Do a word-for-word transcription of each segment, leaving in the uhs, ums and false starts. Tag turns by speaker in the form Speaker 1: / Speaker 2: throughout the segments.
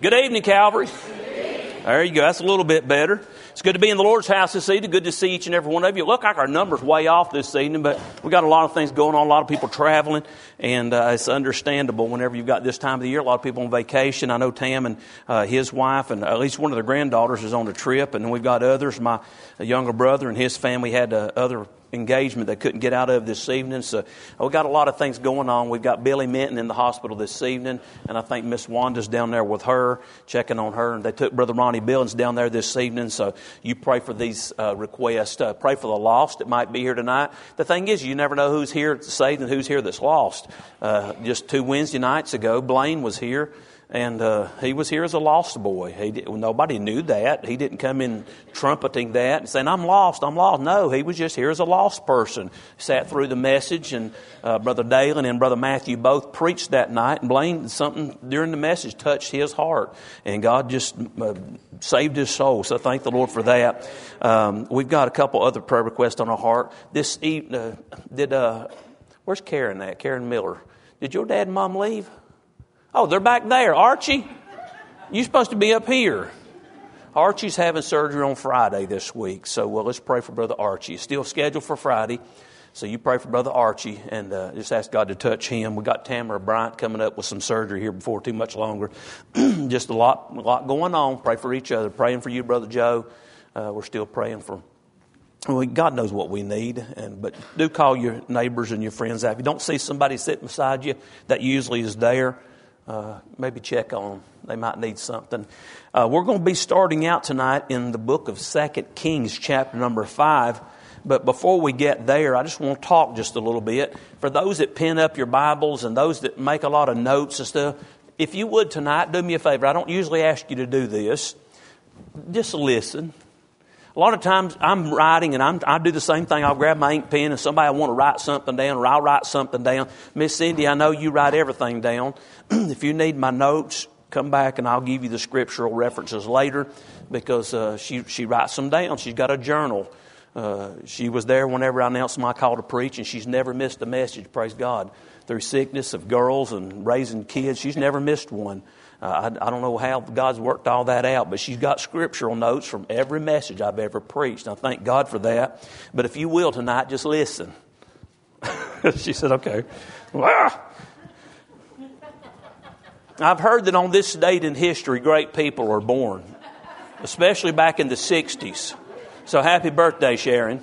Speaker 1: Good evening, Calvary. There you go. That's a little bit better. It's good to be in the Lord's house this evening. Good to see each and every one of you. Look like our number's way off this evening, but we got a lot of things going on. A lot of people traveling, and uh, it's understandable whenever you've got this time of the year. A lot of people on vacation. I know Tam and uh, his wife, and at least one of their granddaughters is on a trip, and then we've got others. My younger brother and his family had uh, other engagement they couldn't get out of this evening. So we've got a lot of things going on. We've got Billy Minton in the hospital this evening, and I think Miss Wanda's down there with her, checking on her. And they took Brother Ronnie Billings down there this evening. So you pray for these uh, requests. Uh, pray for the lost that might be here tonight. The thing is, you never know who's here saved and who's here that's lost. Uh, just two Wednesday nights ago, Blaine was here. And uh, he was here as a lost boy. He did, nobody knew that. He didn't come in trumpeting that and saying, I'm lost, I'm lost. No, he was just here as a lost person. Sat through the message, and uh, Brother Dalen and Brother Matthew both preached that night. And Blaine, something during the message touched his heart. And God just uh, saved his soul. So thank the Lord for that. Um, we've got a couple other prayer requests on our heart. This evening, uh, did, uh, where's Karen at? Karen Miller. Did your dad and mom leave? Oh, they're back there. Archie, you're supposed to be up here. Archie's having surgery on Friday this week. So, well, let's pray for Brother Archie. It's still scheduled for Friday. So you pray for Brother Archie and uh, just ask God to touch him. We got Tamara Bryant coming up with some surgery here before too much longer. Just a lot, a lot going on. Pray for each other. Praying for you, Brother Joe. Uh, we're still praying for Well, God knows what we need, and but do call your neighbors and your friends out. If you don't see somebody sitting beside you, that usually is there. Uh, maybe check on them. They might need something. Uh, we're going to be starting out tonight in the book of Second Kings, chapter number five. But before we get there, I just want to talk just a little bit. For those that pen up your Bibles and those that make a lot of notes and stuff, if you would tonight, do me a favor. I don't usually ask you to do this. Just listen. A lot of times I'm writing and I'm, I do the same thing. I'll grab my ink pen and somebody will want to write something down, or I'll write something down. Miss Cindy, I know you write everything down. If you need my notes, come back and I'll give you the scriptural references later, because uh, she, she writes them down. She's got a journal. Uh, she was there whenever I announced my call to preach, and she's never missed a message, praise God. Through sickness of girls and raising kids, she's never missed one. Uh, I, I don't know how God's worked all that out, but she's got scriptural notes from every message I've ever preached. And I thank God for that. But if you will tonight, just listen. She said, okay. Ah! I've heard that on this date in history, great people are born, especially back in the sixties. So happy birthday, Sharon.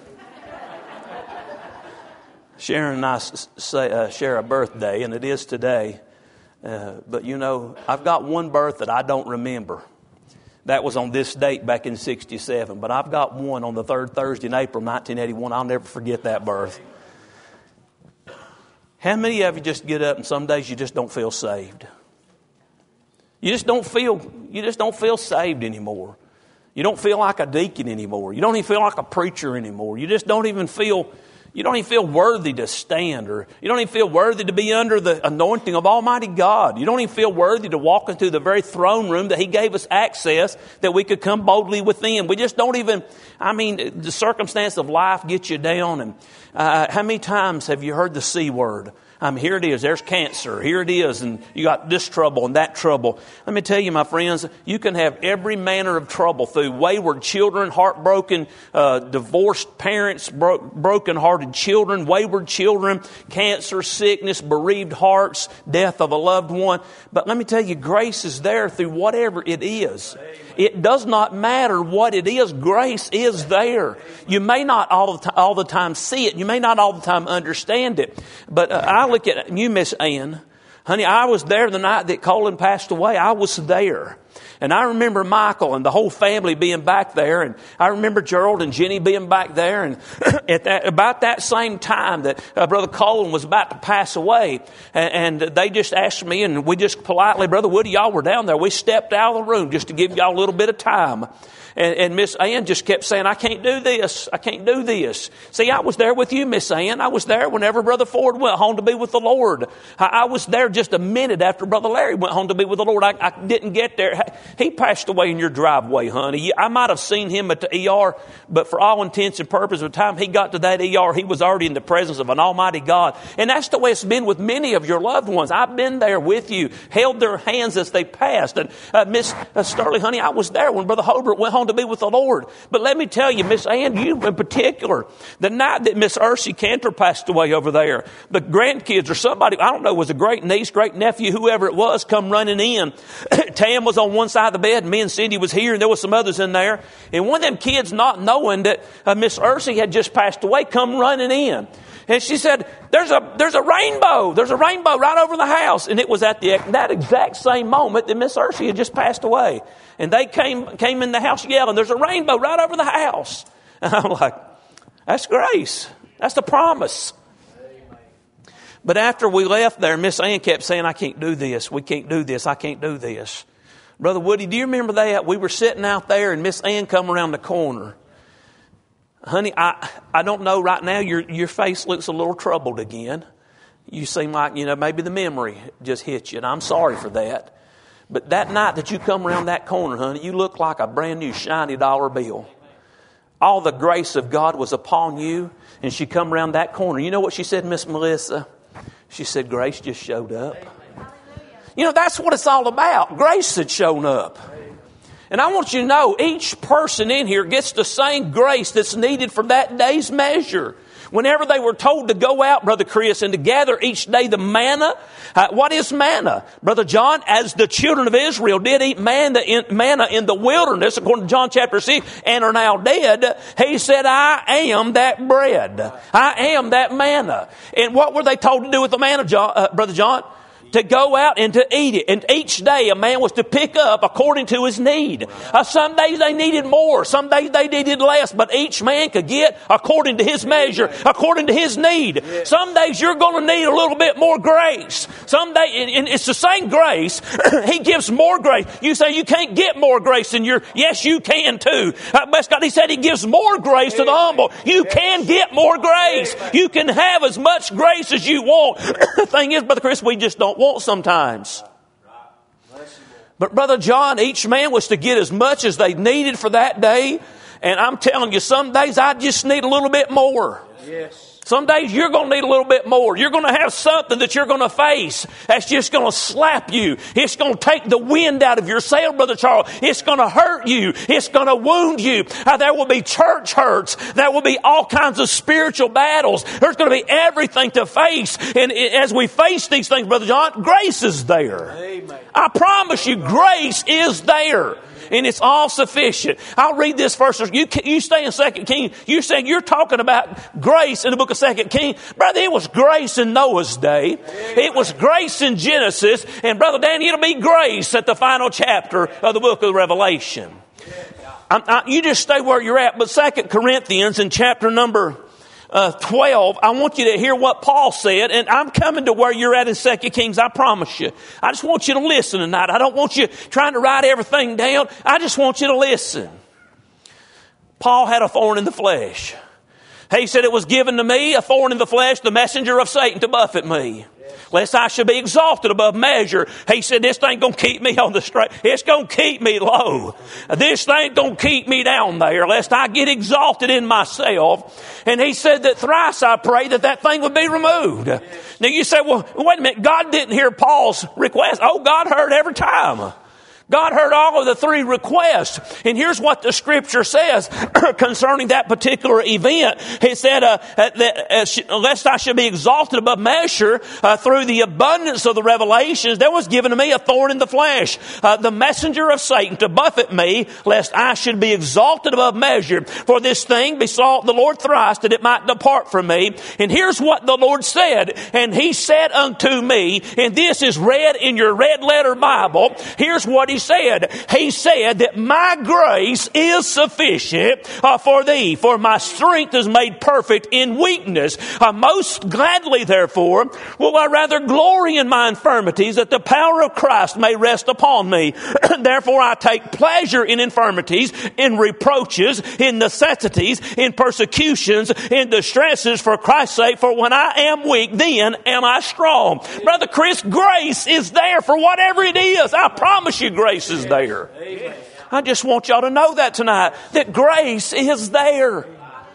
Speaker 1: Sharon and I say, uh, share a birthday, and it is today. Uh, but, you know, I've got one birth that I don't remember. That was on this date back in sixty-seven. But I've got one on the third Thursday in April nineteen eighty-one. I'll never forget that birth. How many of you just get up and some days you just don't feel saved? You just don't feel, you just don't feel saved anymore. You don't feel like a deacon anymore. You don't even feel like a preacher anymore. You just don't even feel... You don't even feel worthy to stand, or you don't even feel worthy to be under the anointing of Almighty God. You don't even feel worthy to walk into the very throne room that He gave us access, that we could come boldly within. We just don't even, I mean, the circumstance of life gets you down. And uh, how many times have you heard the C word? I mean, here it is. There's cancer. Here it is. And you got this trouble and that trouble. Let me tell you, my friends, you can have every manner of trouble through wayward children, heartbroken, uh, divorced parents, bro- broken-hearted children, wayward children, cancer, sickness, bereaved hearts, death of a loved one. But let me tell you, grace is there through whatever it is. It does not matter what it is. Grace is there. You may not all the, t- all the time see it. You may not all the time understand it. But uh, I look at you, Miss Ann. Honey, I was there the night that Colin passed away. I was there. And I remember Michael and the whole family being back there. And I remember Gerald and Jenny being back there. And at that, about that same time that uh, Brother Colin was about to pass away. And, and they just asked me, and we just politely, Brother Woody, y'all were down there. We stepped out of the room just to give y'all a little bit of time. And, and Miss Ann just kept saying, I can't do this. I can't do this. See, I was there with you, Miss Ann. I was there whenever Brother Ford went home to be with the Lord. I, I was there just a minute after Brother Larry went home to be with the Lord. I, I didn't get there. He passed away in your driveway, honey. I might have seen him at the E R, but for all intents and purposes, by the time he got to that E R, he was already in the presence of an almighty God. And that's the way it's been with many of your loved ones. I've been there with you, held their hands as they passed. And uh, Miss uh, Sterling, honey, I was there when Brother Holbert went home to be with the Lord. But let me tell you, Miss Ann, you in particular, the night that Miss Ursie Cantor passed away over there, the grandkids or somebody, I don't know, was a great niece, great nephew, whoever it was, come running in. Tam was on one side of the bed, and me and Cindy was here, and there was some others in there. And one of them kids, not knowing that uh, Miss Ursie had just passed away, come running in. And she said, there's a there's a rainbow. There's a rainbow right over the house. And it was at the that exact same moment that Miss Ursie had just passed away. And they came came in the house yelling, there's a rainbow right over the house. And I'm like, that's grace. That's the promise. But after we left there, Miss Ann kept saying, I can't do this. We can't do this. I can't do this. Brother Woody, do you remember that? We were sitting out there and Miss Ann come around the corner. Honey, I, I don't know right now, your your face looks a little troubled again. You seem like, you know, maybe the memory just hit you, and I'm sorry for that. But that night that you come around that corner, honey, you look like a brand new shiny dollar bill. All the grace of God was upon you, and she come around that corner. You know what she said, Miss Melissa? She said, grace just showed up. You know, that's what it's all about. Grace had shown up. And I want you to know, each person in here gets the same grace that's needed for that day's measure. Whenever they were told to go out, Brother Chris, and to gather each day the manna. Uh, what is manna? Brother John, as the children of Israel did eat manna in, manna in the wilderness, according to John chapter six, and are now dead, he said, I am that bread. I am that manna. And what were they told to do with the manna, John, uh, Brother John? To go out and to eat it. And each day a man was to pick up according to his need. Uh, some days they needed more. Some days they needed less. But each man could get according to his measure, according to his need. Some days you're going to need a little bit more grace. Some days, and it's the same grace. He gives more grace. You say you can't get more grace than your, yes you can too. Uh, bless God, he said he gives more grace to the humble. You can get more grace. You can have as much grace as you want. The thing is, Brother Chris, we just don't want sometimes. But Brother John, each man was to get as much as they needed for that day. And I'm telling you, some days I just need a little bit more. Yes. Some days you're going to need a little bit more. You're going to have something that you're going to face that's just going to slap you. It's going to take the wind out of your sail, Brother Charles. It's going to hurt you. It's going to wound you. Uh, there will be church hurts. There will be all kinds of spiritual battles. There's going to be everything to face. And as we face these things, Brother John, grace is there. Amen. I promise you, grace is there. And it's all sufficient. I'll read this verse. You, you stay in Second Kings. You say you're talking about grace in the book of Second Kings. Brother, it was grace in Noah's day. It was grace in Genesis. And Brother Danny, it'll be grace at the final chapter of the book of Revelation. I, I, you just stay where you're at. But Second Corinthians in chapter number Uh, twelve, I want you to hear what Paul said, and I'm coming to where you're at in Second Kings, I promise you. I just want you to listen tonight. I don't want you trying to write everything down. I just want you to listen. Paul had a thorn in the flesh. He said, it was given to me, a thorn in the flesh, the messenger of Satan to buffet me, lest I should be exalted above measure. He said, this thing going to keep me on the straight. It's going to keep me low. This thing going to keep me down there, lest I get exalted in myself. And he said that thrice I prayed that that thing would be removed. Now you say, well, wait a minute. God didn't hear Paul's request. Oh, God heard every time. God heard all of the three requests. And here's what the scripture says concerning that particular event. It said, uh, that, uh, lest I should be exalted above measure uh, through the abundance of the revelations, there was given to me a thorn in the flesh, uh, the messenger of Satan to buffet me, lest I should be exalted above measure. For this thing besought the Lord thrice that it might depart from me. And here's what the Lord said. And he said unto me, and this is read in your red letter Bible, here's what he
Speaker 2: said? He said that my grace is sufficient uh, for thee, for my strength is made perfect in weakness. Uh, most gladly, therefore, will I rather glory in my infirmities, that the power of Christ may rest upon me. Therefore I take pleasure in infirmities, in reproaches, in necessities, in persecutions, in distresses for Christ's sake. For when I am weak, then am I strong. Brother Chris, grace is there for whatever it is. I promise you grace is there. Amen. I just want y'all to know that tonight, that grace is there.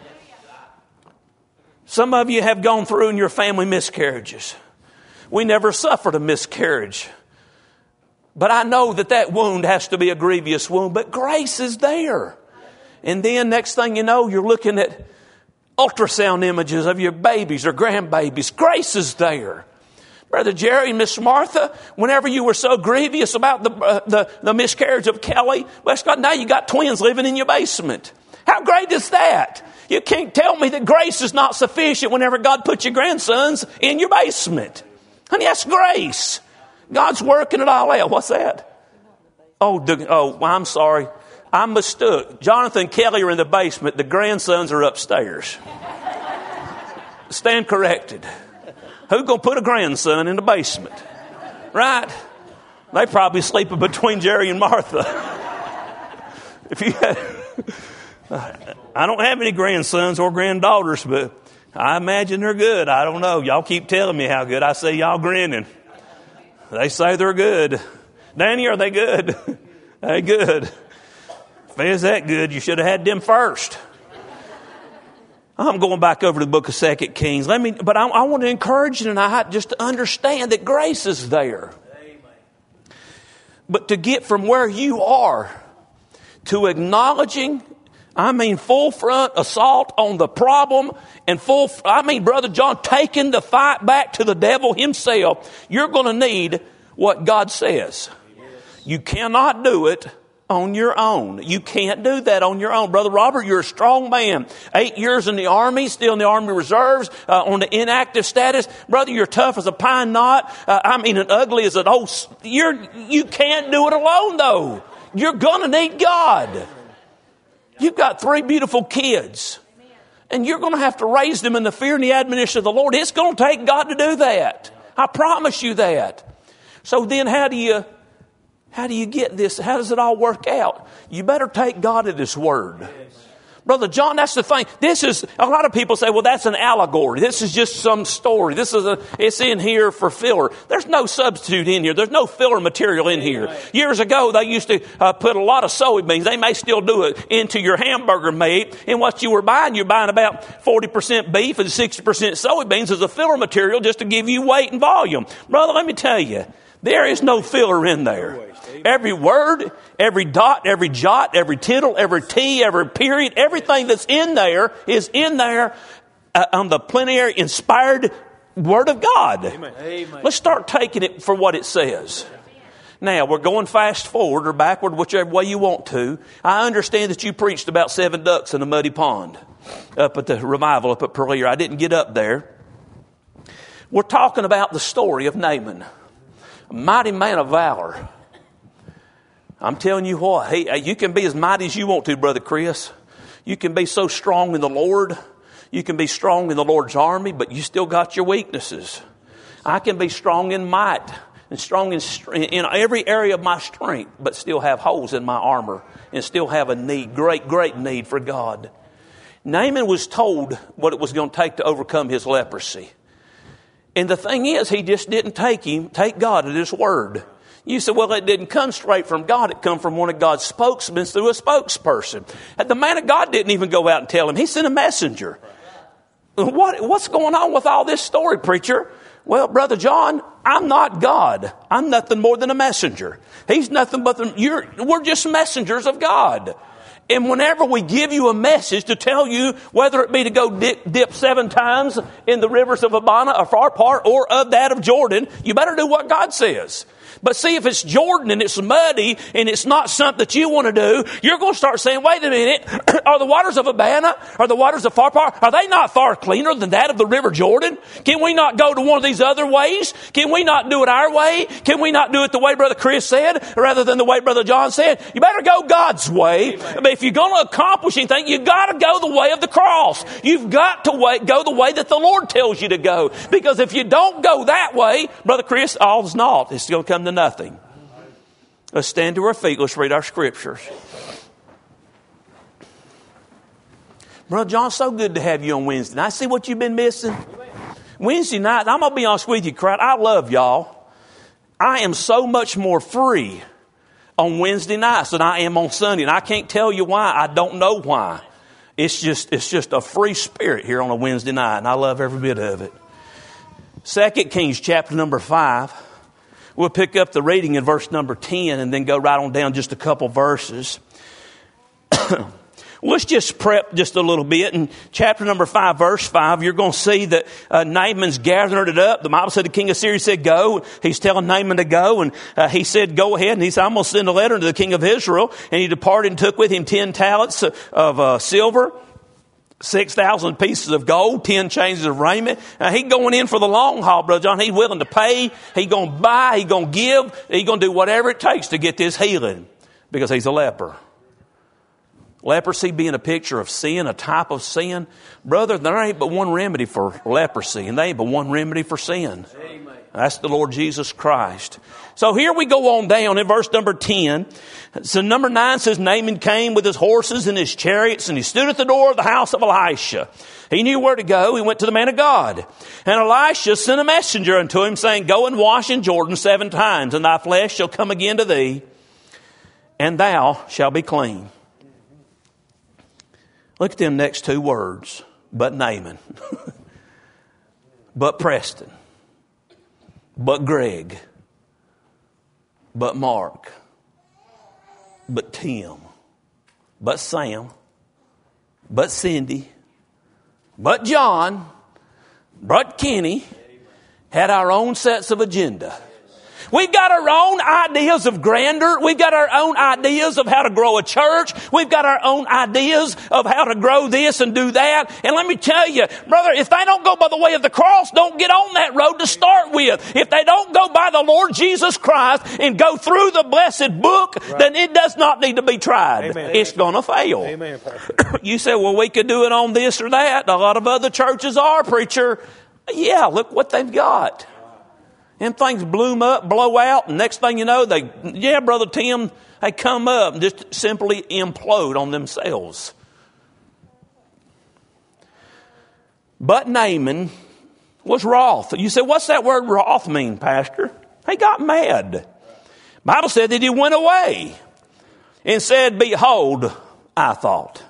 Speaker 2: Some of you have gone through in your family miscarriages. We never suffered a miscarriage. But I know that that wound has to be a grievous wound, but grace is there. And then next thing you know, you're looking at ultrasound images of your babies or grandbabies. Grace is there. Brother Jerry and Miss Martha, whenever you were so grievous about the, uh, the, the miscarriage of Kelly, bless God, now you got twins living in your basement. How great is that? You can't tell me that grace is not sufficient whenever God puts your grandsons in your basement. Honey, that's grace. God's working it all out. What's that? Oh, the, oh, I'm sorry. I mistook. Jonathan and Kelly are in the basement. The grandsons are upstairs. Stand corrected. Who's going to put a grandson in the basement? Right? They probably sleeping between Jerry and Martha. If you had, I don't have any grandsons or granddaughters, but I imagine they're good. I don't know. Y'all keep telling me how good. I say y'all grinning. They say they're good. Danny, are they good? They good. If they is that good, you should have had them first. I'm going back over to the book of Second Kings. Let me, but I, I want to encourage you tonight just to understand that grace is there. Amen. But to get from where you are to acknowledging, I mean, full front assault on the problem and full, I mean, Brother John, taking the fight back to the devil himself, you're going to need what God says. You cannot do it on your own. You can't do that on your own. Brother Robert, you're a strong man. Eight years in the Army, still in the Army Reserves, uh, on the inactive status. Brother, you're tough as a pine knot. Uh, I mean, and ugly as an old... You're, you can't do it alone, though. You're going to need God. You've got three beautiful kids. And you're going to have to raise them in the fear and the admonition of the Lord. It's going to take God to do that. I promise you that. So then how do you... How do you get this? How does it all work out? You better take God at His word. Yes. Brother John, that's the thing. This is, a lot of people say, well, that's an allegory. This is just some story. This is a, it's in here for filler. There's no substitute in here. There's no filler material in here. Right. Years ago, they used to uh, put a lot of soybeans. They may still do it into your hamburger meat. And what you were buying, you're buying about forty percent beef and sixty percent soybeans as a filler material just to give you weight and volume. Brother, let me tell you, there is no filler in there. Every word, every dot, every jot, every tittle, every T, every period, everything that's in there is in there uh, on the plenary inspired Word of God. Amen. Amen. Let's start taking it for what it says. Now, we're going fast forward or backward, whichever way you want to. I understand that you preached about seven ducks in a muddy pond up at the revival up at Pereira. I didn't get up there. We're talking about the story of Naaman, a mighty man of valor. I'm telling you what, he, you can be as mighty as you want to, Brother Chris. You can be so strong in the Lord. You can be strong in the Lord's army, but you still got your weaknesses. I can be strong in might and strong in, in every area of my strength, but still have holes in my armor and still have a need, great, great need for God. Naaman was told what it was going to take to overcome his leprosy. And the thing is, he just didn't take him, take God at His word. You said, well, it didn't come straight from God. It come from one of God's spokesmen through a spokesperson. And the man of God didn't even go out and tell him. He sent a messenger. What, what's going on with all this story, preacher? Well, Brother John, I'm not God. I'm nothing more than a messenger. He's nothing but the, you're, we're just messengers of God. And whenever we give you a message to tell you whether it be to go dip, dip seven times in the rivers of Abana, a far part, or of that of Jordan, you better do what God says.
Speaker 1: But see, if it's Jordan and it's muddy and it's not something that you want to do, you're going to start saying, wait a minute, are the waters of Abana, are the waters of Pharpar, are they not far cleaner than that of the river Jordan? Can we not go to one of these other ways? Can we not do it our way? Can we not do it the way Brother Chris said rather than the way Brother John said? You better go God's way. But if you're going to accomplish anything, you've got to go the way of the cross. You've got to wait, go the way that the Lord tells you to go. Because if you don't go that way, Brother Chris, all's naught. It's going to come to nothing. Let's stand to our feet. Let's read our scriptures. Brother John, so good to have you on Wednesday night. See what you've been missing? Wednesday night, I'm going to be honest with you, crowd. I love y'all. I am so much more free on Wednesday nights than I am on Sunday. And I can't tell you why. I don't know why. It's just, it's just a free spirit here on a Wednesday night. And I love every bit of it. Second Kings chapter number five. We'll pick up the reading in verse number ten and then go right on down just a couple verses. Let's just prep just a little bit. In chapter number five, verse five, you're going to see that uh, Naaman's gathering it up. The Bible said the king of Syria said, go. He's telling Naaman to go. And uh, he said, go ahead. And he said, I'm going to send a letter to the king of Israel. And he departed and took with him ten talents of uh, silver, six thousand pieces of gold, ten changes of raiment. Now, he's going in for the long haul, Brother John. He's willing to pay. He's going to buy. He's going to give. He's going to do whatever it takes to get this healing because he's a leper. Leprosy being a picture of sin, a type of sin. Brother, there ain't but one remedy for leprosy, and there ain't but one remedy for sin. Amen. That's the Lord Jesus Christ. So here we go on down in verse number ten. So number nine says, Naaman came with his horses and his chariots, and he stood at the door of the house of Elisha. He knew where to go. He went to the man of God. And Elisha sent a messenger unto him, saying, go and wash in Jordan seven times, and thy flesh shall come again to thee, and thou shalt be clean. Look at them next two words. But Naaman. But Preston. But Greg. But Mark. But Tim. But Sam. But Cindy. But John. But Kenny. Had our own sets of agenda. We've got our own ideas of grandeur. We've got our own ideas of how to grow a church. We've got our own ideas of how to grow this and do that. And let me tell you, brother, if they don't go by the way of the cross, don't get on that road to start with. If they don't go by the Lord Jesus Christ and go through the blessed book, right, then it does not need to be tried. Amen. It's going to fail. Amen. You say, well, we could do it on this or that. A lot of other churches are, preacher. Yeah, look what they've got. Them things bloom up, blow out, and next thing you know, they, yeah, Brother Tim, they come up and just simply implode on themselves. But Naaman was wroth. You say, what's that word wroth mean, Pastor? He got mad. The Bible said that he went away and said, behold, I thought.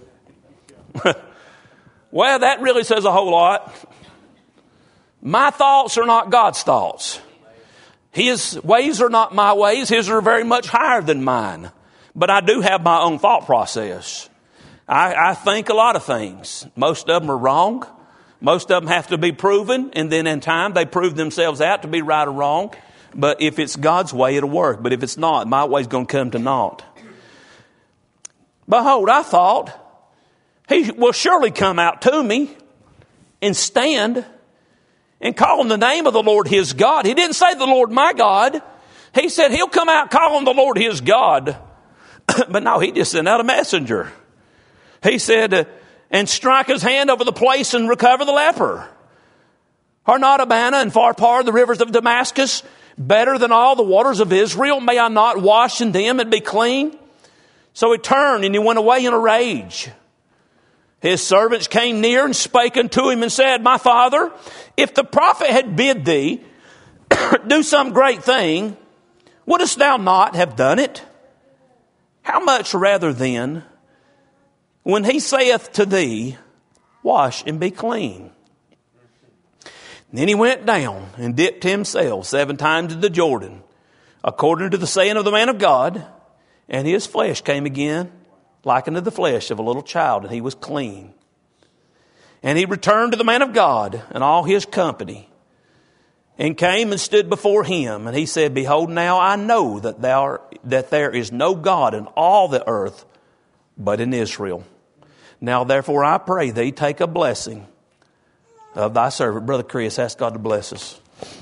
Speaker 1: Well, that really says a whole lot. My thoughts are not God's thoughts. His ways are not my ways. His are very much higher than mine. But I do have my own thought process. I, I think a lot of things. Most of them are wrong. Most of them have to be proven. And then in time, they prove themselves out to be right or wrong. But if it's God's way, it'll work. But if it's not, my way's going to come to naught. Behold, I thought, he will surely come out to me and stand and call on the name of the Lord his God. He didn't say the Lord my God. He said he'll come out calling the Lord his God. But no, he just sent out a messenger. He said, uh, and strike his hand over the place and recover the leper. Are not Abana and Pharpar, the rivers of Damascus, better than all the waters of Israel? May I not wash in them and be clean? So he turned and he went away in a rage. His servants came near and spake unto him and said, my father, if the prophet had bid thee do some great thing, wouldest thou not have done it? How much rather then, when he saith to thee, wash and be clean? And then he went down and dipped himself seven times in the Jordan, according to the saying of the man of God, and his flesh came again like unto the flesh of a little child, and he was clean. And he returned to the man of God and all his company, and came and stood before him. And he said, Behold, now I know that thou art, that there is no God in all the earth but in Israel. Now therefore I pray thee, take a blessing of thy servant. Brother Chris, ask God to bless us.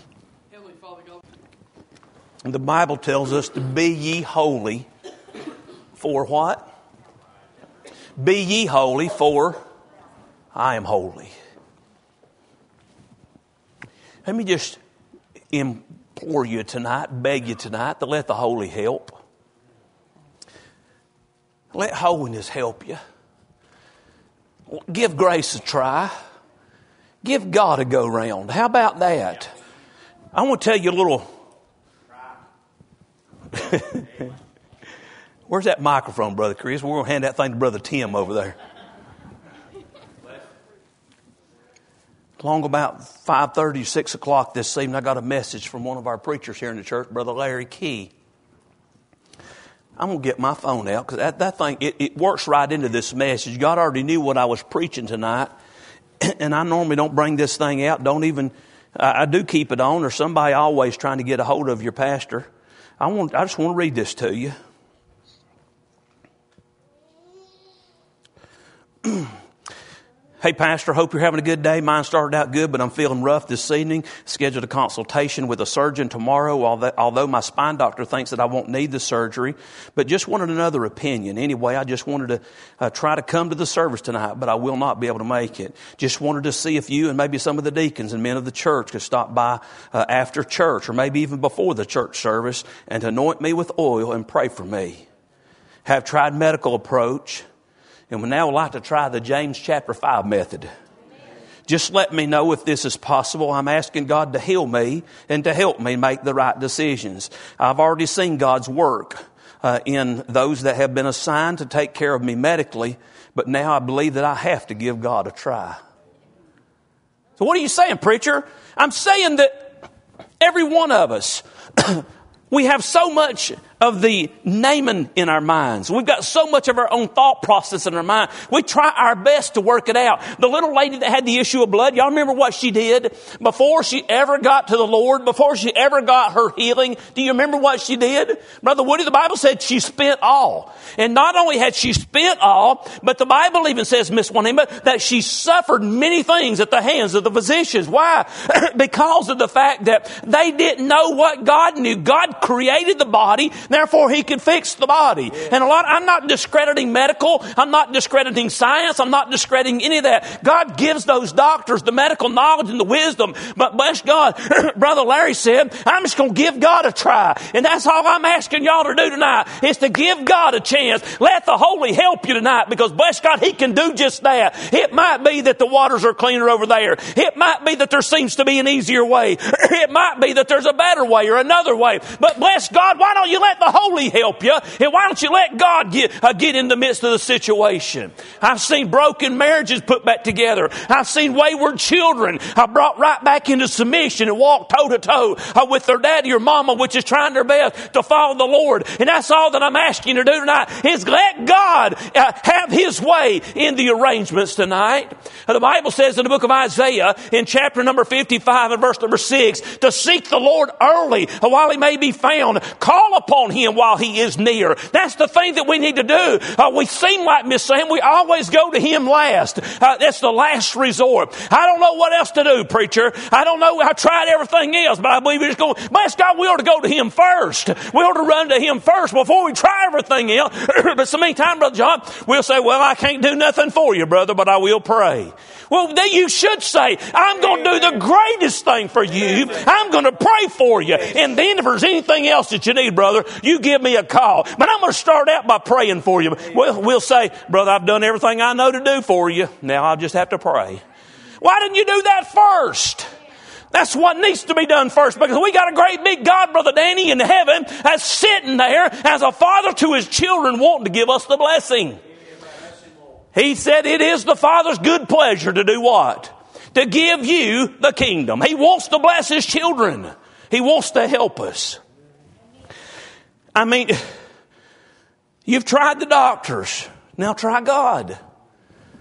Speaker 1: The Bible tells us to be ye holy for what? Be ye holy, for I am holy. Let me just implore you tonight, beg you tonight to let the holy help. Let holiness help you. Give grace a try. Give God a go round. How about that? I want to tell you a little. Where's that microphone, Brother Chris? We're going to hand that thing to Brother Tim over there. Along about five thirty, six o'clock this evening, I got a message from one of our preachers here in the church, Brother Larry Key. I'm going to get my phone out because that, that thing, it, it works right into this message. God already knew what I was preaching tonight. And I normally don't bring this thing out. Don't even, I, I do keep it on, or somebody always trying to get a hold of your pastor. I want, I just want to read this to you. Hey, Pastor, hope you're having a good day. Mine started out good, but I'm feeling rough this evening. Scheduled a consultation with a surgeon tomorrow, although my spine doctor thinks that I won't need the surgery. But just wanted another opinion. Anyway, I just wanted to uh, try to come to the service tonight, but I will not be able to make it. Just wanted to see if you and maybe some of the deacons and men of the church could stop by uh, after church or maybe even before the church service and to anoint me with oil and pray for me. Have tried medical approach. And we now would like to try the James chapter five method. Just let me know if this is possible. I'm asking God to heal me and to help me make the right decisions. I've already seen God's work uh, in those that have been assigned to take care of me medically. But now I believe that I have to give God a try. So what are you saying, preacher? I'm saying that every one of us, we have so much of the Naaman in our minds. We've got so much of our own thought process in our mind. We try our best to work it out. The little lady that had the issue of blood, y'all remember what she did? Before she ever got to the Lord, before she ever got her healing, do you remember what she did? Brother Woody, the Bible said she spent all. And not only had she spent all, but the Bible even says, Miss Juanita, that she suffered many things at the hands of the physicians. Why? Because of the fact that they didn't know what God knew. God created the body, therefore he could fix the body. And a lot, I'm not discrediting medical. I'm not discrediting science. I'm not discrediting any of that. God gives those doctors the medical knowledge and the wisdom. But bless God, Brother Larry said, I'm just going to give God a try. And that's all I'm asking y'all to do tonight, is to give God a chance. Let the Holy help you tonight, because bless God, he can do just that. It might be that the waters are cleaner over there. It might be that there seems to be an easier way. It might be that there's a better way or another way. But bless God, why don't you let the Holy help you? And why don't you let God get, uh, get in the midst of the situation? I've seen broken marriages put back together. I've seen wayward children uh, brought right back into submission and walk toe to toe uh, with their daddy or mama, which is trying their best to follow the Lord. And that's all that I'm asking you to do tonight, is let God uh, have his way in the arrangements tonight. Uh, the Bible says in the book of Isaiah in chapter number fifty-five and verse number six, to seek the Lord early uh, while he may be found. Call upon him while he is near. That's the thing that we need to do. Uh, we seem like, Miss Sam, we always go to him last. Uh, that's the last resort. I don't know what else to do, preacher. I don't know. I tried everything else, but I believe we're just going, bless God, we ought to go to him first. We ought to run to him first before we try everything else. But so many times, Brother John, we'll say, well, I can't do nothing for you, brother, but I will pray. Well, then you should say, I'm going to do the greatest thing for you. I'm going to pray for you. And then if there's anything else that you need, brother, you give me a call. But I'm going to start out by praying for you. We'll, we'll say, brother, I've done everything I know to do for you. Now I'll just have to pray. Why didn't you do that first? That's what needs to be done first, because we got a great big God, Brother Danny, in heaven that's sitting there as a father to his children wanting to give us the blessing. He said it is the Father's good pleasure to do what? To give you the kingdom. He wants to bless his children. He wants to help us. I mean, you've tried the doctors. Now try God.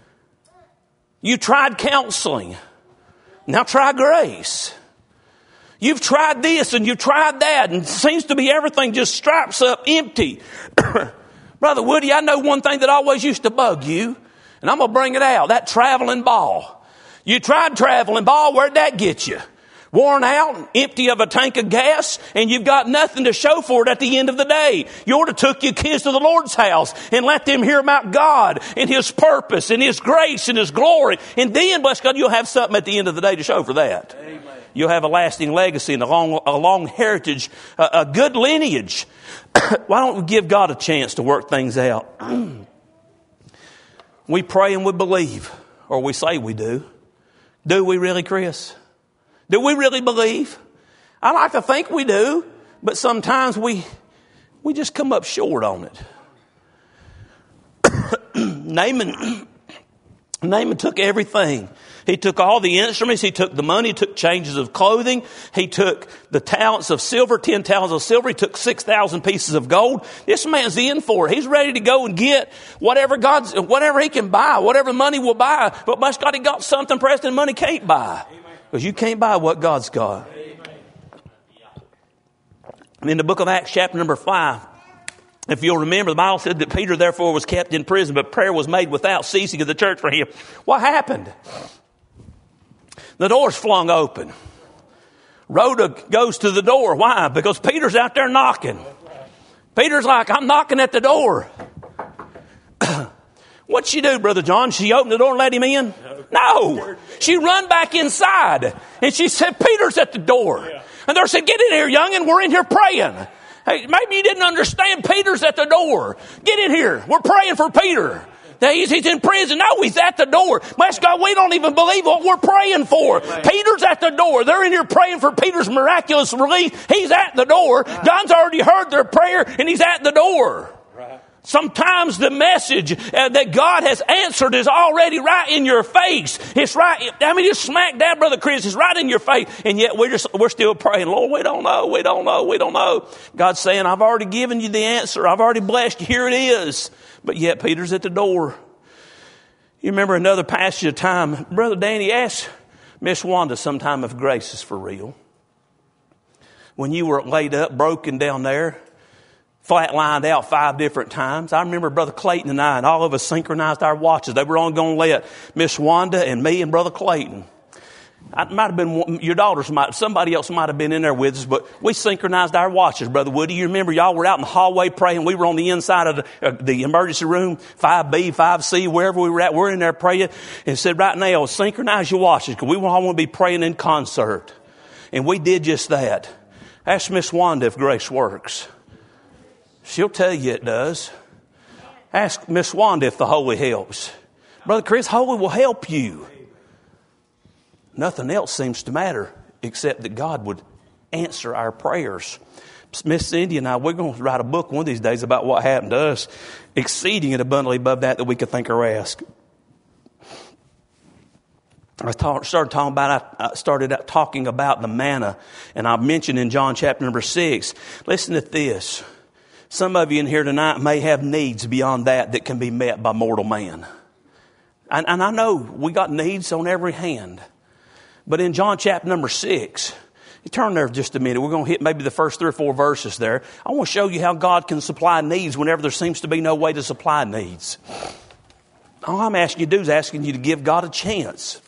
Speaker 1: You tried counseling. Now try grace. You've tried this and you've tried that, and it seems to be everything just straps up empty. Brother Woody, I know one thing that always used to bug you, and I'm going to bring it out, that traveling ball. You tried traveling ball, where'd that get you? Worn out, empty of a tank of gas, and you've got nothing to show for it at the end of the day. You ought to took your kids to the Lord's house and let them hear about God and His purpose and His grace and His glory. And then, bless God, you'll have something at the end of the day to show for that. Amen. You'll have a lasting legacy and a long, a long heritage, a, a good lineage. Why don't we give God a chance to work things out? We pray and we believe, or we say we do. Do we really, Chris? Do we really believe? I like to think we do, but sometimes we we just come up short on it. Naaman, Naaman took everything. He took all the instruments. He took the money. He took changes of clothing. He took the talents of silver, ten talents of silver. He took six thousand pieces of gold. This man's in for it. He's ready to go and get whatever God's, whatever he can buy, whatever money will buy. But bless God, he got something Preston money can't buy. Because you can't buy what God's got. And in the book of Acts, chapter number five, if you'll remember, the Bible said that Peter therefore was kept in prison, but prayer was made without ceasing of the church for him. What happened? The door's flung open. Rhoda goes to the door. Why? Because Peter's out there knocking. Peter's like, I'm knocking at the door. What'd she do, Brother John? She opened the door and let him in? No. She run back inside. And she said, Peter's at the door. And they said, get in here, youngin'. We're in here praying. Hey, maybe you didn't understand. Peter's at the door. Get in here. We're praying for Peter. He's, he's in prison. No, he's at the door. Bless God, we don't even believe what we're praying for. Right. Peter's at the door. They're in here praying for Peter's miraculous release. He's at the door. Right. God's already heard their prayer, and he's at the door. Right. Sometimes the message uh, that God has answered is already right in your face. It's right. I mean, it's smack dab, Brother Chris. It's right in your face. And yet we're just, we're still praying, Lord, we don't know. We don't know. We don't know. God's saying, I've already given you the answer. I've already blessed you. Here it is. But yet Peter's at the door. You remember another passage of time. Brother Danny, asked Miss Wanda sometime if grace is for real. When you were laid up, broken down there, flat-lined out five different times. I remember Brother Clayton and I, and all of us synchronized our watches. They were only going to let Miss Wanda and me and Brother Clayton. I might have been, your daughters might, somebody else might have been in there with us, but we synchronized our watches, Brother Woody. You remember y'all were out in the hallway praying. We were on the inside of the, uh, the emergency room, five B, five C, wherever we were at. We're in there praying and said, right now, synchronize your watches because we all want to be praying in concert. And we did just that. Ask Miss Wanda if grace works. She'll tell you it does. Ask Miss Wanda if the Holy helps. Brother Chris, Holy will help you. Nothing else seems to matter except that God would answer our prayers. Miss Cindy and I, we're going to write a book one of these days about what happened to us, exceeding it abundantly above that that we could think or ask. I talk, started talking about, I started out talking about the manna, and I mentioned in John chapter number six. Listen to this. Some of you in here tonight may have needs beyond that that can be met by mortal man. And, and I know we got needs on every hand. But in John chapter number six, you turn there just a minute. We're going to hit maybe the first three or four verses there. I want to show you how God can supply needs whenever there seems to be no way to supply needs. All I'm asking you to do is asking you to give God a chance.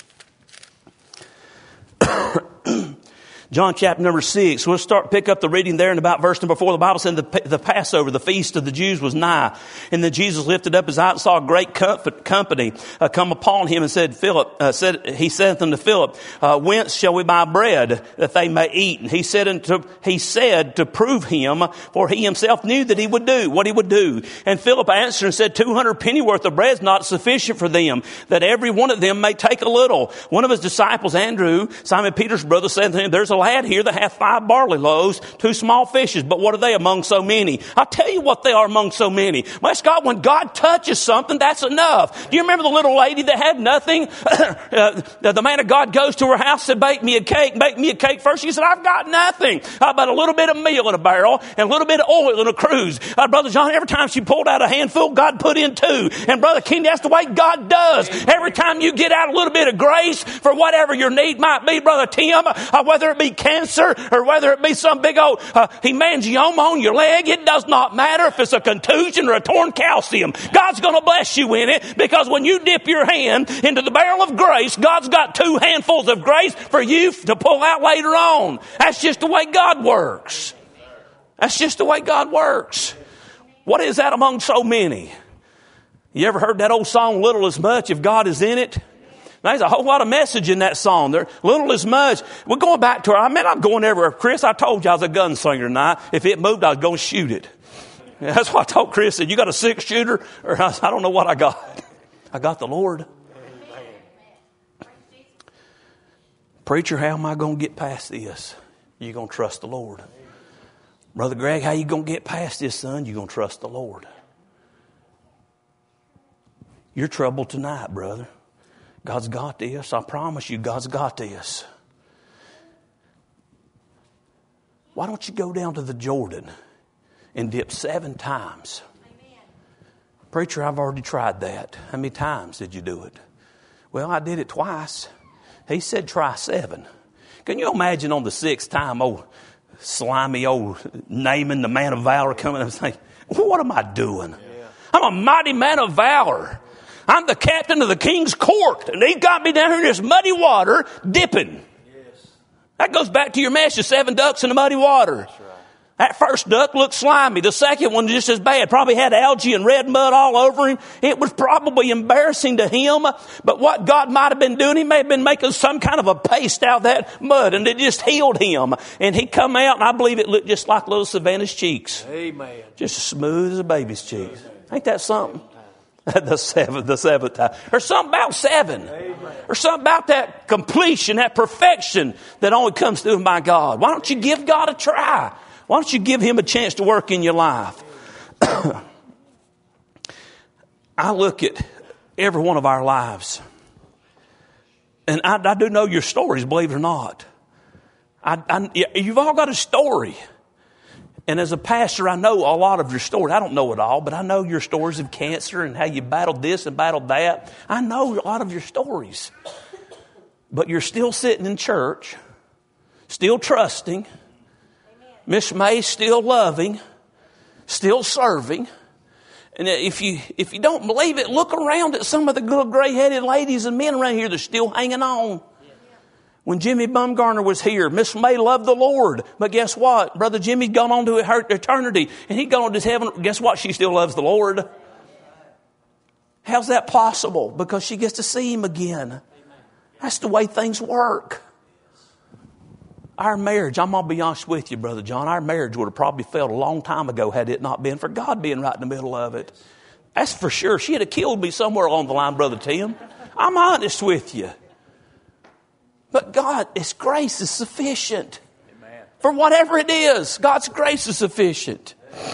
Speaker 1: John chapter number six. We'll start, pick up the reading there in about verse number four. The Bible said the, the Passover, the feast of the Jews was nigh. And then Jesus lifted up his eyes and saw a great comfort, company uh, come upon him and said, Philip, uh, said, he said unto Philip, uh, whence shall we buy bread that they may eat? And he said unto, he said to prove him, for he himself knew that he would do what he would do. And Philip answered and said, two hundred pennyworth of bread is not sufficient for them, that every one of them may take a little. One of his disciples, Andrew, Simon Peter's brother, said to him, there's a lad here that hath five barley loaves, two small fishes, but what are they among so many? I'll tell you what they are among so many. Bless God, when God touches something, that's enough. Do you remember the little lady that had nothing? uh, the man of God goes to her house and said, bake me a cake, make me a cake first. She said, I've got nothing. How about a little bit of meal in a barrel and a little bit of oil in a cruse? Uh, Brother John, every time she pulled out a handful, God put in two. And Brother King, that's the way God does. Every time you get out a little bit of grace for whatever your need might be, Brother Tim, uh, whether it be be cancer or whether it be some big old uh, hemangioma on your leg, it does not matter if it's a contusion or a torn calcium. God's going to bless you in it, because when you dip your hand into the barrel of grace, God's got two handfuls of grace for you to pull out later on. That's just the way God works. That's just the way God works. What is that among so many? You ever heard that old song, Little is Much if God is in it? There's a whole lot of message in that song. There, little is much. We're going back to her. I mean, I'm going everywhere. Chris, I told you I was a gunslinger tonight. If it moved, I was going to shoot it. Yeah, that's what I told Chris. I said, you got a six shooter? Or I, said, I don't know what I got. I got the Lord. Amen. Preacher, how am I going to get past this? You're going to trust the Lord. Amen. Brother Greg, how you going to get past this, son? You're going to trust the Lord. You're troubled tonight, brother. God's got this. I promise you, God's got this. Why don't you go down to the Jordan and dip seven times? Amen. Preacher, I've already tried that. How many times did you do it? Well, I did it twice. He said try seven. Can you imagine on the sixth time, old slimy old Naaman, the man of valor, coming up and saying, what am I doing? Yeah. I'm a mighty man of valor. I'm the captain of the king's court, and he got me down here in this muddy water dipping. Yes. That goes back to your message, seven ducks in the muddy water. That's right. That first duck looked slimy. The second one just as bad. Probably had algae and red mud all over him. It was probably embarrassing to him. But what God might have been doing, he may have been making some kind of a paste out of that mud, and it just healed him. And he come out, and I believe it looked just like little Savannah's cheeks. Amen. Just as smooth as a baby's cheeks. Ain't that something? The seventh, the seventh time. Or something about seven. Amen. Or something about that completion, that perfection that only comes through by God. Why don't you give God a try? Why don't you give Him a chance to work in your life? I look at every one of our lives. And I, I do know your stories, believe it or not. I, I, you've all got a story. And as a pastor, I know a lot of your stories. I don't know it all, but I know your stories of cancer and how you battled this and battled that. I know a lot of your stories. But you're still sitting in church, still trusting. Miss May still loving, still serving. And if you if you don't believe it, look around at some of the little gray-headed ladies and men around here that are still hanging on. When Jimmy Bumgarner was here, Miss May loved the Lord. But guess what? Brother Jimmy's gone on to eternity. And he's gone to heaven. Guess what? She still loves the Lord. How's that possible? Because she gets to see Him again. That's the way things work. Our marriage, I'm going to be honest with you, Brother John, our marriage would have probably failed a long time ago had it not been for God being right in the middle of it. That's for sure. She'd have killed me somewhere along the line, Brother Tim. I'm honest with you. But God, His grace is sufficient. Amen. For whatever it is, God's grace is sufficient.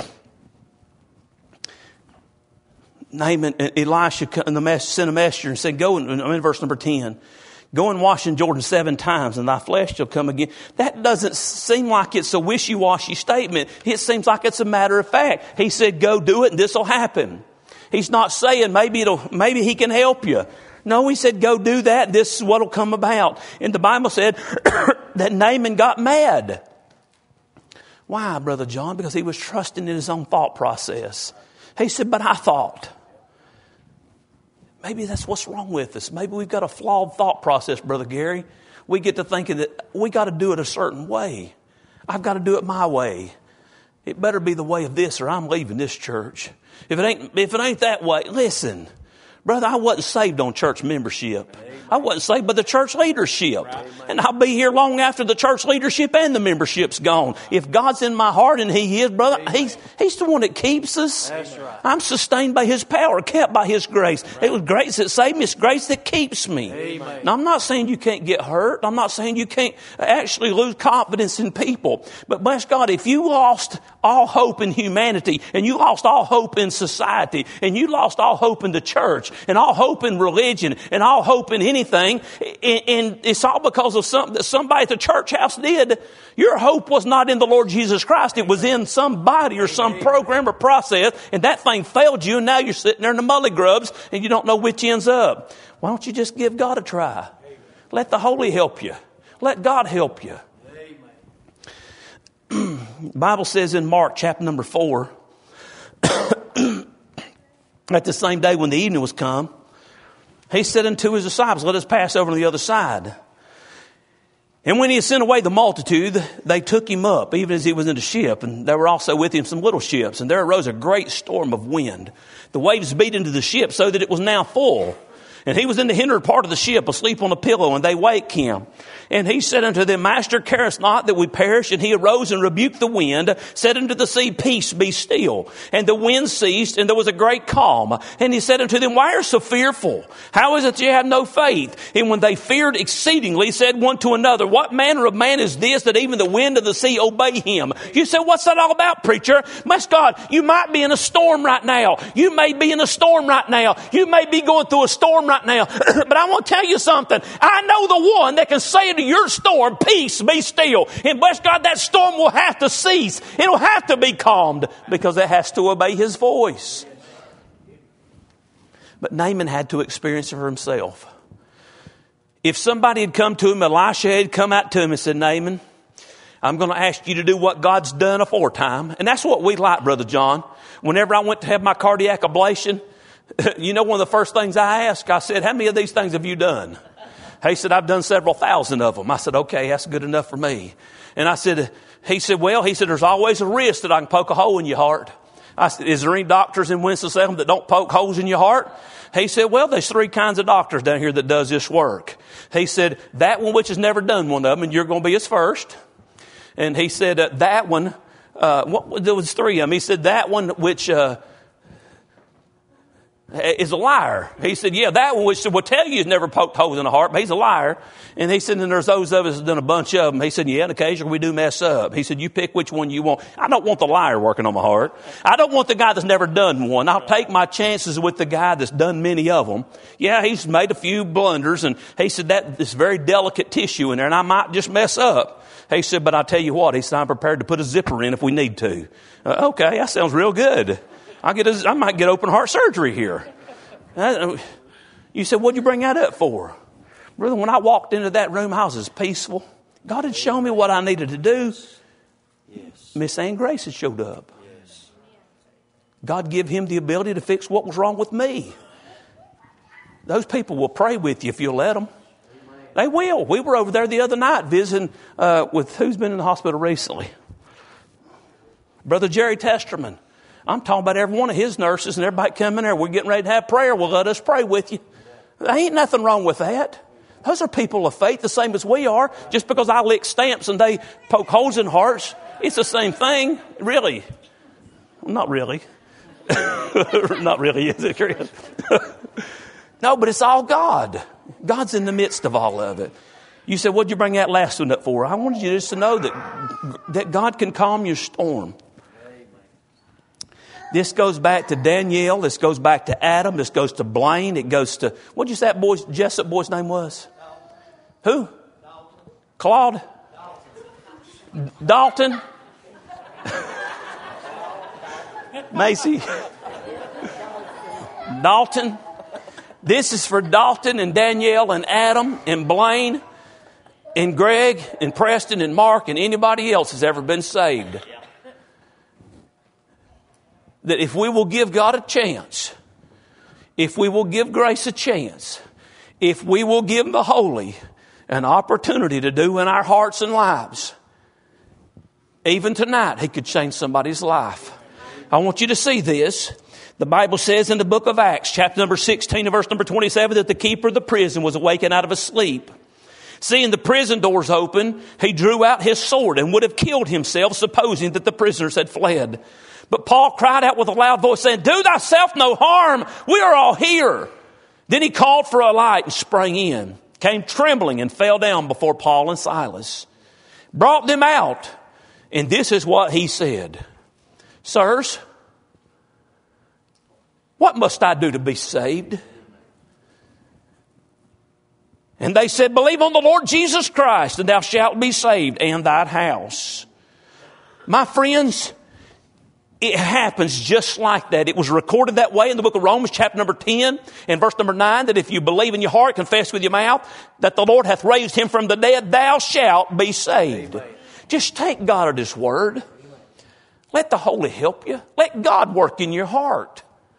Speaker 1: Naaman, Elisha and the mess, sent a messenger and said, go, in, I'm in verse number ten. Go and wash in Jordan seven times, and thy flesh shall come again. That doesn't seem like it's a wishy-washy statement. It seems like it's a matter of fact. He said, go do it, and this will happen. He's not saying maybe it'll, maybe He can help you. No, He said, go do that, and this is what will come about. And the Bible said that Naaman got mad. Why, Brother John? Because he was trusting in his own thought process. He said, but I thought. Maybe that's what's wrong with us. Maybe we've got a flawed thought process, Brother Gary. We get to thinking that we got to do it a certain way. I've got to do it my way. It better be the way of this or I'm leaving this church. If it ain't, if it ain't that way, listen, brother, I wasn't saved on church membership. I wasn't saved by the church leadership. Right. And I'll be here long after the church leadership and the membership's gone. If God's in my heart, and He is, brother, Amen. He's He's the one that keeps us. That's right. I'm sustained by His power, kept by His grace. Right. It was grace that saved me. It's grace that keeps me. Amen. Now, I'm not saying you can't get hurt. I'm not saying you can't actually lose confidence in people. But bless God, if you lost all hope in humanity, and you lost all hope in society, and you lost all hope in the church, and all hope in religion, and all hope in anything, and it's all because of something that somebody at the church house did. Your hope was not in the Lord Jesus Christ. It was in somebody or some program or process, and that thing failed you, and now you're sitting there in the mully grubs, and you don't know which ends up. Why don't you just give God a try? Let the Holy help you. Let God help you. The Bible says in Mark chapter number four, at the same day when the evening was come, he said unto his disciples, let us pass over to the other side. And when he had sent away the multitude, they took him up, even as he was in the ship. And there were also with him some little ships. And there arose a great storm of wind. The waves beat into the ship so that it was now full. And he was in the hinder part of the ship, asleep on a pillow, and they wake him. And he said unto them, Master, carest not that we perish? And he arose and rebuked the wind, said unto the sea, Peace, be still. And the wind ceased, and there was a great calm. And he said unto them, Why are you so fearful? How is it that you have no faith? And when they feared exceedingly, said one to another, What manner of man is this, that even the wind of the sea obey him? You said, what's that all about, preacher? Bless God, you might be in a storm right now. You may be in a storm right now. You may be going through a storm right now. But I want to tell you something. I know the one that can say to your storm, Peace, be still. And bless God, that storm will have to cease. It'll have to be calmed because it has to obey his voice. But Naaman had to experience it for himself. If somebody had come to him, Elisha had come out to him and said, Naaman, I'm going to ask you to do what God's done aforetime. And that's what we like, Brother John. Whenever I went to have my cardiac ablation, you know, one of the first things I asked, I said, how many of these things have you done? He said, I've done several thousand of them. I said, okay, that's good enough for me. And I said, he said, well, he said, there's always a risk that I can poke a hole in your heart. I said, is there any doctors in Winston-Salem that don't poke holes in your heart? He said, well, there's three kinds of doctors down here that does this work. He said, that one which has never done one of them, and you're going to be his first. And he said, uh, that one, uh, what, there was three of them. He said, that one which, uh, is a liar. He said, yeah, that one which will tell you he's never poked holes in the heart, but he's a liar. And he said, and there's those of us that done a bunch of them. He said, yeah, and occasionally we do mess up. He said, you pick which one you want. I don't want the liar working on my heart. I don't want the guy that's never done one. I'll take my chances with the guy that's done many of them. Yeah, he's made a few blunders, and he said that this very delicate tissue in there, and I might just mess up. He said, but I tell you what, he said, I'm prepared to put a zipper in if we need to. Uh, okay, that sounds real good. I get a, I might get open heart surgery here. You said, what'd you bring that up for? Brother, when I walked into that room, I was as peaceful. God had shown me what I needed to do. Yes. Miss Ann Grace had showed up. Yes. God gave him the ability to fix what was wrong with me. Those people will pray with you if you'll let them. Amen. They will. We were over there the other night visiting uh, with who's been in the hospital recently? Brother Jerry Testerman. I'm talking about every one of his nurses and everybody coming there. We're getting ready to have prayer. Well, let us pray with you. There ain't nothing wrong with that. Those are people of faith, the same as we are. Just because I lick stamps and they poke holes in hearts, it's the same thing. Really. Not really. Not really, is it? No, but it's all God. God's in the midst of all of it. You said, what'd you bring that last one up for? I wanted you just to know that, that God can calm your storm. This goes back to Danielle. This goes back to Adam. This goes to Blaine. It goes to, what'd you say that boy's, Jessup boy's name was? Who? Dalton. Claude? Dalton? Dalton? Macy? Dalton? This is for Dalton and Danielle and Adam and Blaine and Greg and Preston and Mark and anybody else has ever been saved. That if we will give God a chance, if we will give grace a chance, if we will give the holy an opportunity to do in our hearts and lives, even tonight, he could change somebody's life. I want you to see this. The Bible says in the book of Acts, chapter number sixteen and verse number twenty-seven, that the keeper of the prison was awakened out of a sleep. Seeing the prison doors open, he drew out his sword and would have killed himself, supposing that the prisoners had fled. But Paul cried out with a loud voice, saying, do thyself no harm. We are all here. Then he called for a light and sprang in, came trembling and fell down before Paul and Silas, brought them out. And this is what he said. Sirs, what must I do to be saved? And they said, believe on the Lord Jesus Christ, and thou shalt be saved, and thine house. My friends, it happens just like that. It was recorded that way in the book of Romans, chapter number ten, and verse number nine, that if you believe in your heart, confess with your mouth, that the Lord hath raised him from the dead, thou shalt be saved. Amen. Just take God at his word. Let the Holy help you. Let God work in your heart.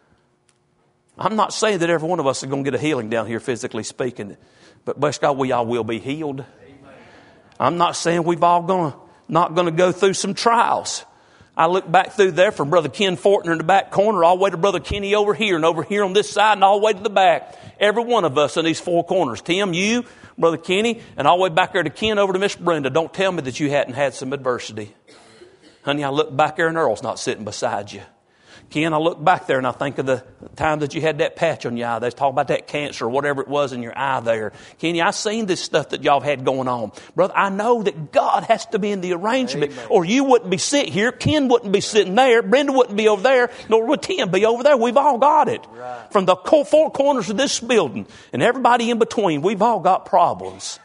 Speaker 1: I'm not saying that every one of us is going to get a healing down here, physically speaking. But bless God, we all will be healed. Amen. I'm not saying we've all gonna, not going to go through some trials. I look back through there from Brother Ken Fortner in the back corner all the way to Brother Kenny over here and over here on this side and all the way to the back. Every one of us in these four corners. Tim, you, Brother Kenny, and all the way back there to Ken over to Miss Brenda. Don't tell me that you hadn't had some adversity. Honey, I look back there and Earl's not sitting beside you. Ken, I look back there and I think of the time that you had that patch on your eye. They talk about that cancer or whatever it was in your eye there. Kenny, I seen this stuff that y'all had going on. Brother, I know that God has to be in the arrangement. Amen. Or you wouldn't be sitting here. Ken wouldn't be sitting there. Brenda wouldn't be over there. Nor would Tim be over there. We've all got it. Right. From the four corners of this building and everybody in between, we've all got problems.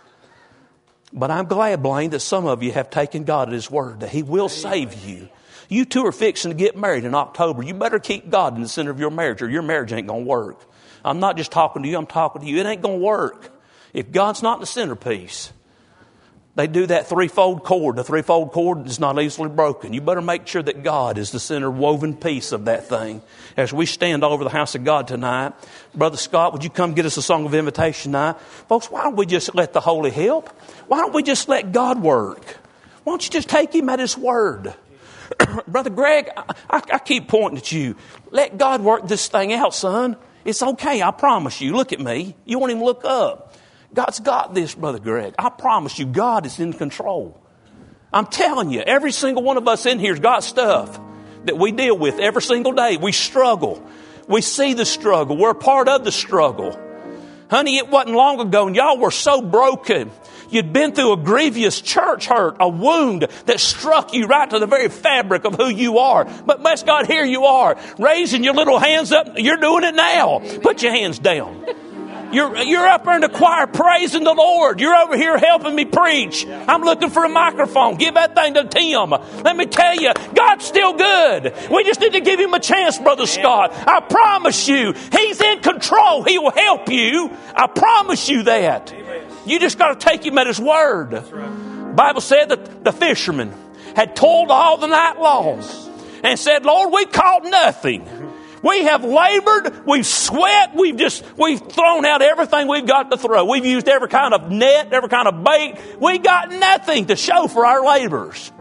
Speaker 1: But I'm glad, Blaine, that some of you have taken God at His word, that He will save you. You two are fixing to get married in October. You better keep God in the center of your marriage or your marriage ain't going to work. I'm not just talking to you. I'm talking to you. It ain't going to work. If God's not the centerpiece, they do that threefold cord. The threefold cord is not easily broken. You better make sure that God is the center woven piece of that thing. As we stand all over the house of God tonight, Brother Scott, would you come get us a song of invitation tonight? Folks, why don't we just let the Holy help? Why don't we just let God work? Why don't you just take Him at His word? Brother Greg, I, I keep pointing at you. Let God work this thing out, son. It's okay, I promise you. Look at me. You won't even look up. God's got this, Brother Greg. I promise you, God is in control. I'm telling you, every single one of us in here has got stuff that we deal with every single day. We struggle. We see the struggle. We're a part of the struggle. Honey, it wasn't long ago, and y'all were so broken. You'd been through a grievous church hurt, a wound that struck you right to the very fabric of who you are. But bless God, here you are, raising your little hands up. You're doing it now. Put your hands down. You're, you're up there in the choir praising the Lord. You're over here helping me preach. I'm looking for a microphone. Give that thing to Tim. Let me tell you, God's still good. We just need to give Him a chance, Brother Scott. I promise you, He's in control. He will help you. I promise you that. You just got to take Him at His word. The Bible said that the fishermen had toiled all the night long and said, Lord, we caught nothing. We have labored, we've sweat, we've just, we've thrown out everything we've got to throw. We've used every kind of net, every kind of bait. We got nothing to show for our labors.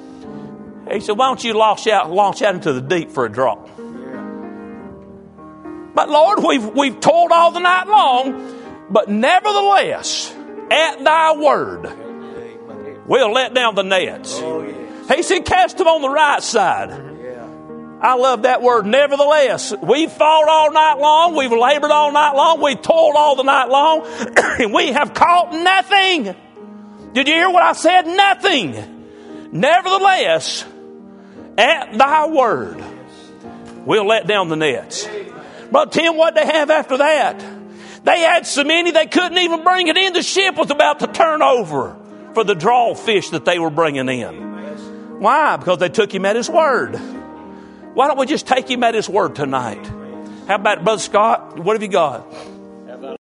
Speaker 1: He said, why don't you launch out, launch out into the deep for a drop? But Lord, we've, we've toiled all the night long, but nevertheless, at Thy word, we'll let down the nets. He said, cast them on the right side. I love that word, nevertheless. We've fought all night long. We've labored all night long. We've toiled all the night long. And we have caught nothing. Did you hear what I said? Nothing. Nevertheless, at Thy word, we'll let down the nets. Brother Tim, what did they have after that? They had so many they couldn't even bring it in. The ship was about to turn over for the draw fish that they were bringing in. Why? Because they took Him at His word. Why don't we just take Him at His word tonight? How about it, Brother Scott? What have you got?